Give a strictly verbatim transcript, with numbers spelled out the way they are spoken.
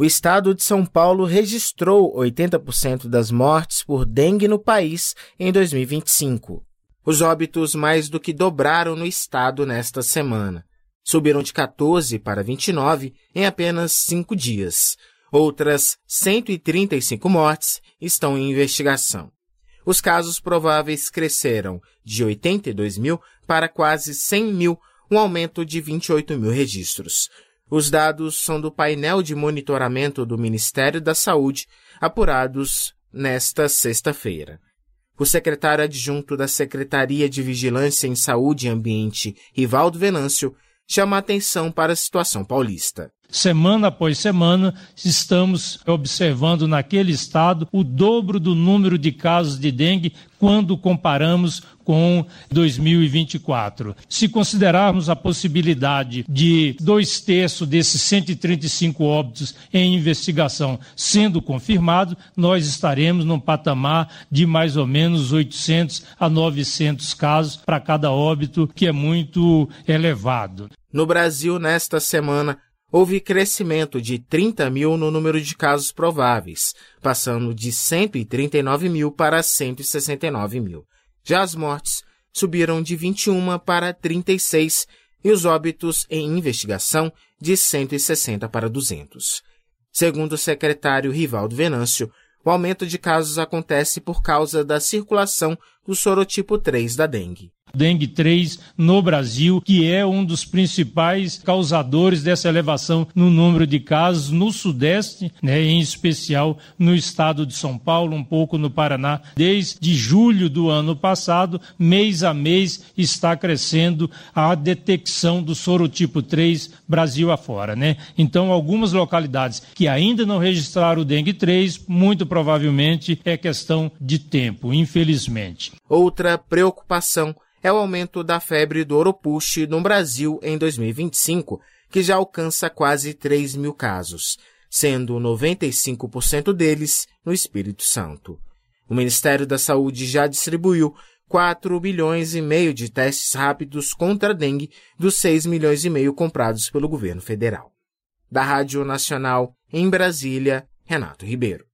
O estado de São Paulo registrou oitenta por cento das mortes por dengue no país em dois mil e vinte e cinco. Os óbitos mais do que dobraram no estado nesta semana. Subiram de quatorze para vinte e nove em apenas cinco dias. Outras cento e trinta e cinco mortes estão em investigação. Os casos prováveis cresceram de oitenta e dois mil para quase cem mil, um aumento de vinte e oito mil registros. Os dados são do painel de monitoramento do Ministério da Saúde, apurados nesta sexta-feira. O secretário adjunto da Secretaria de Vigilância em Saúde e Ambiente, Rivaldo Venâncio, chama a atenção para a situação paulista. Semana após semana, estamos observando naquele estado o dobro do número de casos de dengue quando comparamos com dois mil e vinte e quatro. Se considerarmos a possibilidade de dois terços desses cento e trinta e cinco óbitos em investigação sendo confirmados, nós estaremos num patamar de mais ou menos oitocentos a novecentos casos para cada óbito, que é muito elevado. No Brasil, nesta semana, houve crescimento de trinta mil no número de casos prováveis, passando de cento e trinta e nove mil para cento e sessenta e nove mil. Já as mortes subiram de vinte e um para trinta e seis e os óbitos em investigação de cento e sessenta para duzentos. Segundo o secretário Rivaldo Venâncio, o aumento de casos acontece por causa da circulação do sorotipo três da dengue. Dengue três no Brasil, que é um dos principais causadores dessa elevação no número de casos no Sudeste, né, em especial no estado de São Paulo, um pouco no Paraná. Desde julho do ano passado, mês a mês, está crescendo a detecção do sorotipo três Brasil afora, né? Então, algumas localidades que ainda não registraram o dengue três, muito provavelmente é questão de tempo, infelizmente. Outra preocupação é o aumento da febre do Oropouche no Brasil em dois mil e vinte e cinco, que já alcança quase três mil casos, sendo noventa e cinco por cento deles no Espírito Santo. O Ministério da Saúde já distribuiu quatro bilhões e meio de testes rápidos contra a dengue dos seis milhões e meio comprados pelo governo federal. Da Rádio Nacional, em Brasília, Renato Ribeiro.